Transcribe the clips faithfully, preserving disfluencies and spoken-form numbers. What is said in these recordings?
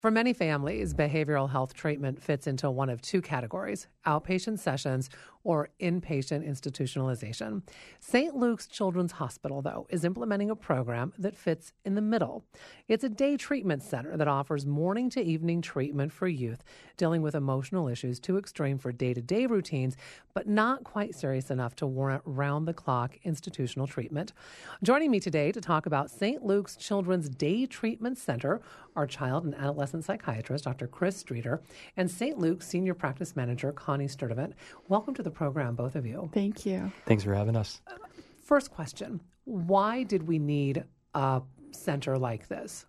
For many families, behavioral health treatment fits into one of two categories: outpatient sessions or inpatient institutionalization. Saint Luke's Children's Hospital, though, is implementing a program that fits in the middle. It's a day treatment center that offers morning to evening treatment for youth dealing with emotional issues too extreme for day-to-day routines, but not quite serious enough to warrant round-the-clock institutional treatment. Joining me today to talk about Saint Luke's Children's Day Treatment Center are child and adolescent psychiatrist Doctor Chris Streeter and Saint Luke's Senior Practice Manager Connie Sturdivant. Welcome to the program, both of you. Thank you. Thanks for having us. First question, why did we need a center like this?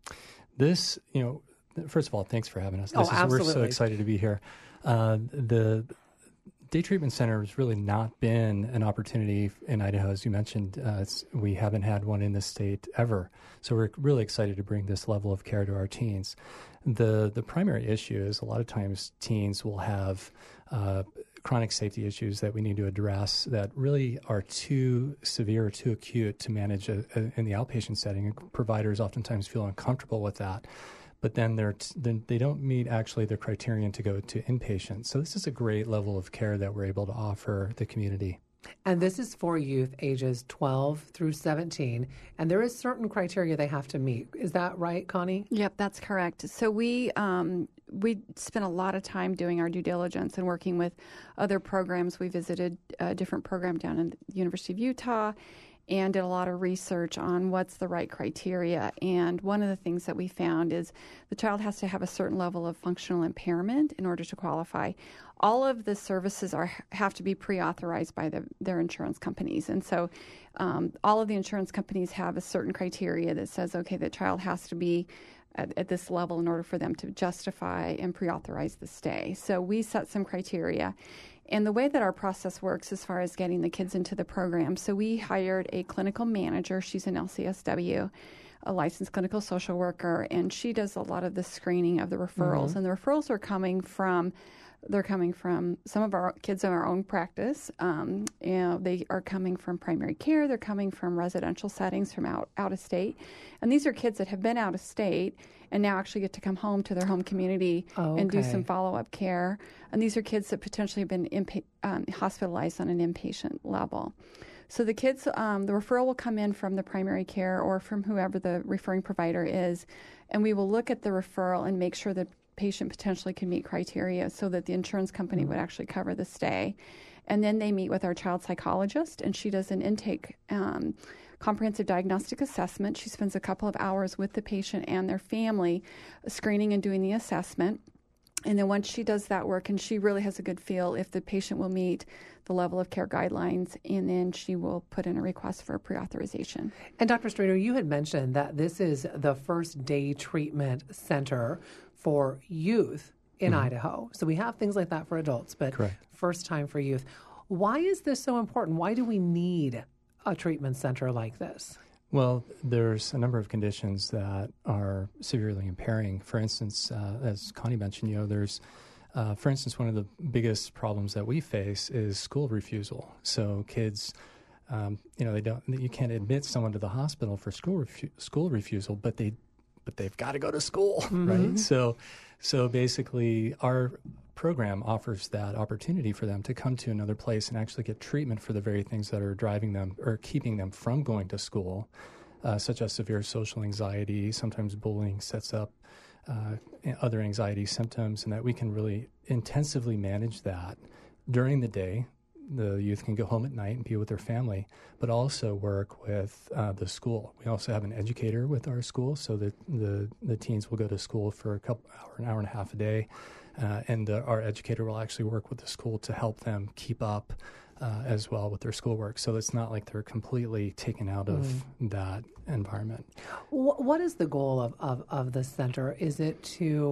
This, you know, first of all, thanks for having us. Oh, This is, absolutely. We're so excited to be here. Uh, the Day Treatment Center has really not been an opportunity in Idaho. As you mentioned, uh, it's, we haven't had one in the state ever. So we're really excited to bring this level of care to our teens. The the primary issue is a lot of times teens will have uh, chronic safety issues that we need to address that really are too severe or too acute to manage a, a, in the outpatient setting. And providers oftentimes feel uncomfortable with that. But then they're t- then they don't meet actually the criterion to go to inpatient. So this is a great level of care that we're able to offer the community. And this is for youth ages twelve through seventeen, and there is certain criteria they have to meet. Is that right, Connie? Yep, that's correct. So we um, we spent a lot of time doing our due diligence and working with other programs. We visited a different program down in the University of Utah and did a lot of research on what's the right criteria. And one of the things that we found is the child has to have a certain level of functional impairment in order to qualify. All of the services are have to be pre-authorized by the, their insurance companies. And so um, all of the insurance companies have a certain criteria that says, okay, the child has to be at, at this level in order for them to justify and pre-authorize the stay. So we set some criteria. And the way that our process works as far as getting the kids into the program, so we hired a clinical manager. She's an L C S W, a licensed clinical social worker, and she does a lot of the screening of the referrals. Mm-hmm. And the referrals are coming from, they're coming from some of our kids in our own practice. Um, you know, they are coming from primary care. They're coming from residential settings from out, out of state. And these are kids that have been out of state and now actually get to come home to their home community oh, okay. and do some follow-up care. And these are kids that potentially have been impa- um, hospitalized on an inpatient level. So the kids, um, the referral will come in from the primary care or from whoever the referring provider is, and we will look at the referral and make sure that patient potentially can meet criteria so that the insurance company mm-hmm. would actually cover the stay. And then they meet with our child psychologist, and she does an intake um, comprehensive diagnostic assessment. She spends a couple of hours with the patient and their family screening and doing the assessment. And then once she does that work, and she really has a good feel if the patient will meet the level of care guidelines, and then she will put in a request for a pre-authorization. And Doctor Streeter, you had mentioned that this is the first day treatment center for youth in mm-hmm. Idaho. So we have things like that for adults, but Correct. First time for youth. Why is this so important? Why do we need a treatment center like this? Well, there's a number of conditions that are severely impairing. For instance, uh, as Connie mentioned, you know, there's, uh, for instance, one of the biggest problems that we face is school refusal. So kids, um, you know, they don't, you can't admit someone to the hospital for school refu- school refusal, but they, but they've got to go to school, mm-hmm. right? So, so basically, our program offers that opportunity for them to come to another place and actually get treatment for the very things that are driving them or keeping them from going to school, uh, such as severe social anxiety. Sometimes bullying sets up uh, other anxiety symptoms, and that we can really intensively manage that during the day. The youth can go home at night and be with their family, but also work with uh, the school. We also have an educator with our school, so that the, the teens will go to school for a couple hour, an hour and a half a day, uh, and uh, our educator will actually work with the school to help them keep up uh, as well with their schoolwork. So it's not like they're completely taken out of mm. that environment. What is the goal of, of, of the center? Is it to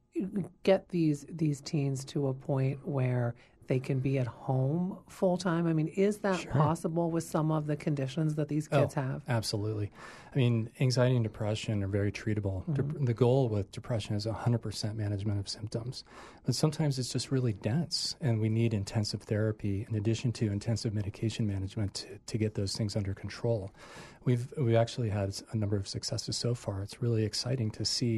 get these these teens to a point where they can be at home full time? I mean, is that sure. possible with some of the conditions that these kids oh, have? Absolutely. I mean, anxiety and depression are very treatable. Mm-hmm. De- the goal with depression is one hundred percent management of symptoms. But sometimes it's just really dense, and we need intensive therapy in addition to intensive medication management to, to get those things under control. We've we've actually had a number of successes so far. It's really exciting to see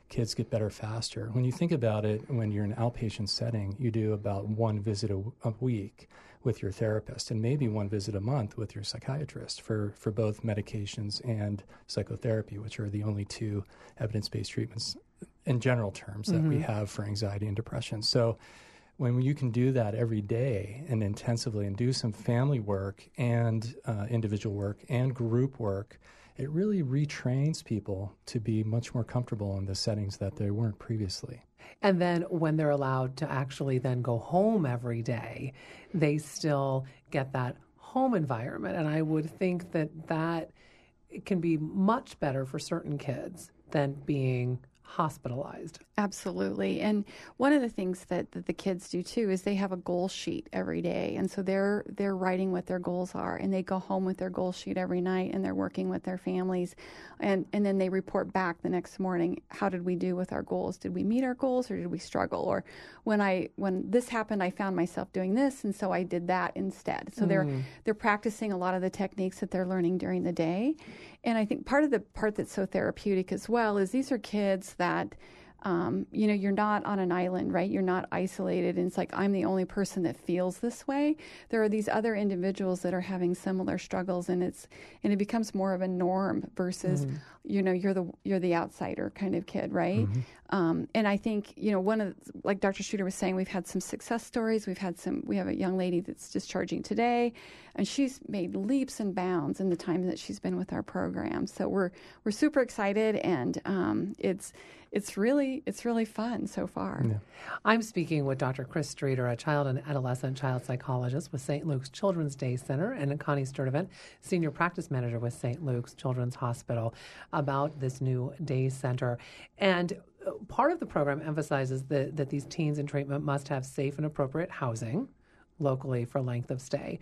kids get better faster. When you think about it, when you're in an outpatient setting, you do about one visit a, a week with your therapist and maybe one visit a month with your psychiatrist for, for both medications and psychotherapy, which are the only two evidence-based treatments in general terms that mm-hmm. we have for anxiety and depression. So when you can do that every day and intensively and do some family work and uh, individual work and group work, it really retrains people to be much more comfortable in the settings that they weren't previously. And then when they're allowed to actually then go home every day, they still get that home environment. And I would think that that can be much better for certain kids than being hospitalized. Absolutely. And one of the things that, that the kids do too is they have a goal sheet every day. And so they're they're writing what their goals are, and they go home with their goal sheet every night, and they're working with their families. And, and then they report back the next morning, how did we do with our goals? Did we meet our goals or did we struggle? Or when I when this happened, I found myself doing this, and so I did that instead. So mm. they're they're practicing a lot of the techniques that they're learning during the day. And I think part of the part that's so therapeutic as well is these are kids that Um, you know, you're not on an island, right? You're not isolated. And it's like, I'm the only person that feels this way. There are these other individuals that are having similar struggles, and it's, and it becomes more of a norm versus, mm-hmm. you know, you're the, you're the outsider kind of kid, right? Mm-hmm. Um, and I think, you know, one of, like Doctor Streeter was saying, we've had some success stories. We've had some, we have a young lady that's discharging today, and she's made leaps and bounds in the time that she's been with our program. So we're, we're super excited, and um, it's, It's really it's really fun so far. Yeah. I'm speaking with Doctor Chris Streeter, a child and adolescent child psychologist with Saint Luke's Children's Day Center, and Connie Sturdivant, senior practice manager with Saint Luke's Children's Hospital, about this new day center. And part of the program emphasizes that, that these teens in treatment must have safe and appropriate housing locally for length of stay.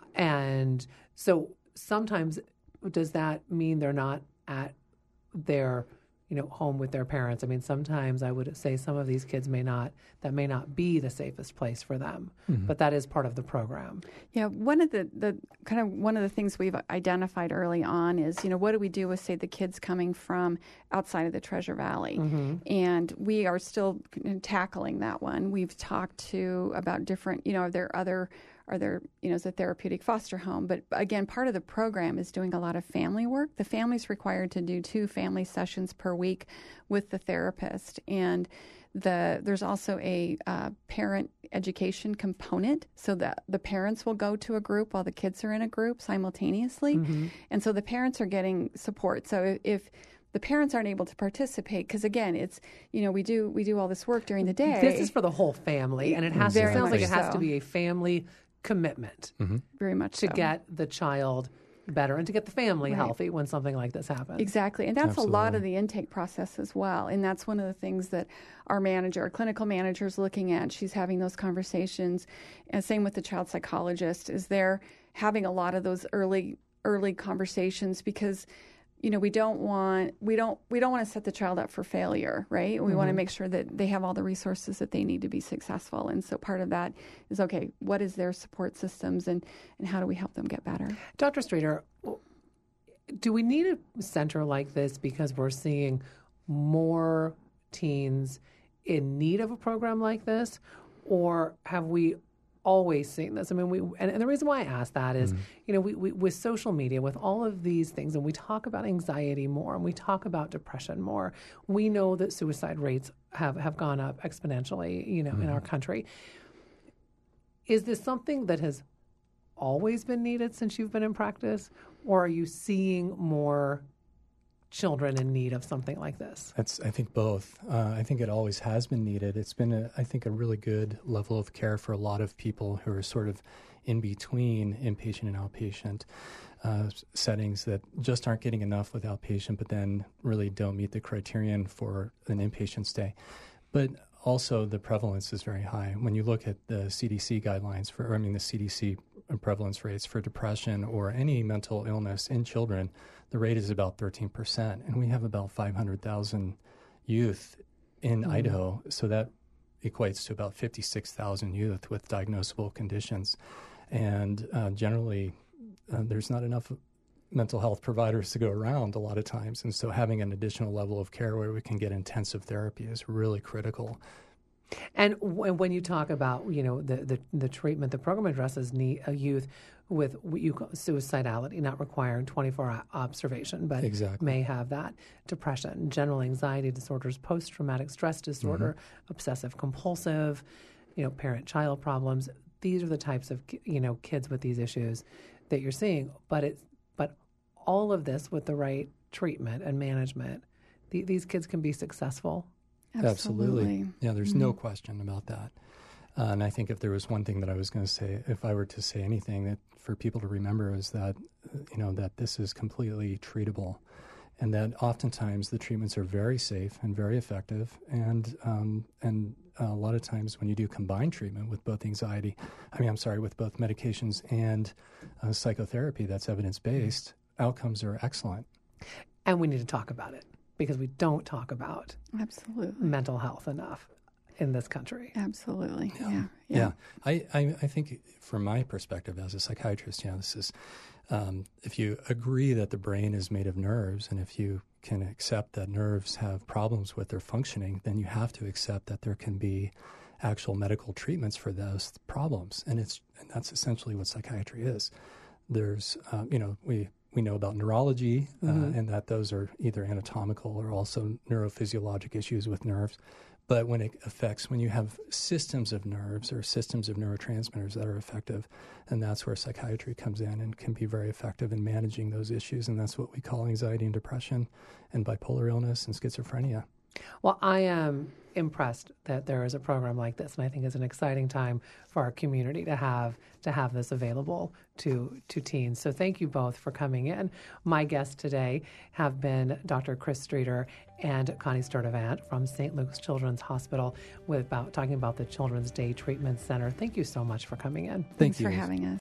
And so sometimes, does that mean they're not at their you know, home with their parents? I mean, sometimes I would say some of these kids may not, that may not be the safest place for them, mm-hmm. but that is part of the program. Yeah, one of the, the kind of one of the things we've identified early on is, you know, what do we do with, say, the kids coming from outside of the Treasure Valley? Mm-hmm. And we are still tackling that one. We've talked to about different, you know, are there other Are there, you know, as a therapeutic foster home. But again, part of the program is doing a lot of family work. The family's required to do two family sessions per week with the therapist. And the there's also a uh, parent education component, so that the parents will go to a group while the kids are in a group simultaneously. Mm-hmm. And so the parents are getting support. So if, if the parents aren't able to participate, because again, it's, you know, we do we do all this work during the day. This is for the whole family, and it has to, it sounds like it has so. to be a family commitment. Mm-hmm. Very much to so. get the child better and to get the family right. healthy when something like this happens. Exactly. And that's Absolutely. a lot of the intake process as well. And that's one of the things that our manager, our clinical manager is looking at. She's having those conversations. And same with the child psychologist, is they're having a lot of those early early conversations, because you know, we don't want we don't we don't want to set the child up for failure, right? We mm-hmm. want to make sure that they have all the resources that they need to be successful. And so part of that is, okay, what is their support systems, and, and how do we help them get better? Doctor Streeter, do we need a center like this because we're seeing more teens in need of a program like this, or have we always seen this? I mean, we and, and the reason why I ask that is, mm-hmm. you know, we, we with social media, with all of these things, and we talk about anxiety more, and we talk about depression more. We know that suicide rates have, have gone up exponentially, you know, mm-hmm. in our country. Is this something that has always been needed since you've been in practice, or are you seeing more children in need of something like this? That's, I think, both. Uh, I think it always has been needed. It's been, a, I think, a really good level of care for a lot of people who are sort of in between inpatient and outpatient uh, settings that just aren't getting enough with outpatient, but then really don't meet the criterion for an inpatient stay. But also the prevalence is very high. When you look at the C D C guidelines for, or I mean the C D C prevalence rates for depression or any mental illness in children, the rate is about thirteen percent. And we have about five hundred thousand youth in mm-hmm. Idaho. So that equates to about fifty-six thousand youth with diagnosable conditions. And uh, generally, uh, there's not enough mental health providers to go around a lot of times. And so having an additional level of care where we can get intensive therapy is really critical. And w- when you talk about, you know, the, the, the treatment, the program addresses need, a youth with what you call suicidality, not requiring twenty-four hour observation, but exactly. may have that, depression, general anxiety disorders, post-traumatic stress disorder, mm-hmm. obsessive compulsive, you know, parent-child problems. These are the types of, you know, kids with these issues that you're seeing. But it's, but all of this with the right treatment and management, the, these kids can be successful. Absolutely. Absolutely. Yeah, there's mm-hmm. no question about that. Uh, and I think if there was one thing that I was going to say, if I were to say anything that for people to remember is that, you know, that this is completely treatable and that oftentimes the treatments are very safe and very effective. And, um, and a lot of times when you do combined treatment with both anxiety, I mean, I'm sorry, with both medications and uh, psychotherapy that's evidence-based, mm-hmm. outcomes are excellent. And we need to talk about it because we don't talk about absolutely mental health enough in this country. Absolutely. Yeah. Yeah. Yeah. yeah. I, I, I think from my perspective as a psychiatrist, you know, this is, um, if you agree that the brain is made of nerves and if you can accept that nerves have problems with their functioning, then you have to accept that there can be actual medical treatments for those problems. And it's, and that's essentially what psychiatry is. There's, um, you know, we, we know about neurology uh, mm-hmm. and that those are either anatomical or also neurophysiologic issues with nerves. But when it affects, when you have systems of nerves or systems of neurotransmitters that are effective, and that's where psychiatry comes in and can be very effective in managing those issues. And that's what we call anxiety and depression and bipolar illness and schizophrenia. Well, I am impressed that there is a program like this, and I think it's an exciting time for our community to have to have this available to to teens. So thank you both for coming in. My guests today have been Doctor Chris Streeter and Connie Sturdivant from Saint Luke's Children's Hospital with about talking about the Children's Day Treatment Center. Thank you so much for coming in. Thank Thanks you. for having us.